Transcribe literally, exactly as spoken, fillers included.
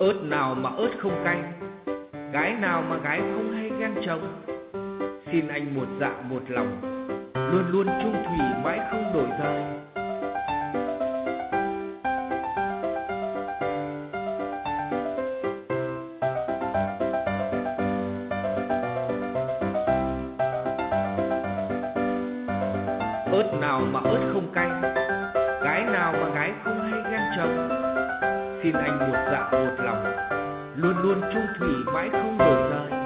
Ớt nào mà ớt không cay, gái nào mà gái không hay ghen chồng. Xin anh một dạ một lòng, luôn luôn chung thủy mãi không đổi rời. Ớt nào mà ớt không cay, gái nào mà gái không hay ghen chồng. Xin anh một dạ một lòng, luôn luôn chung thủy mãi không đổi rời.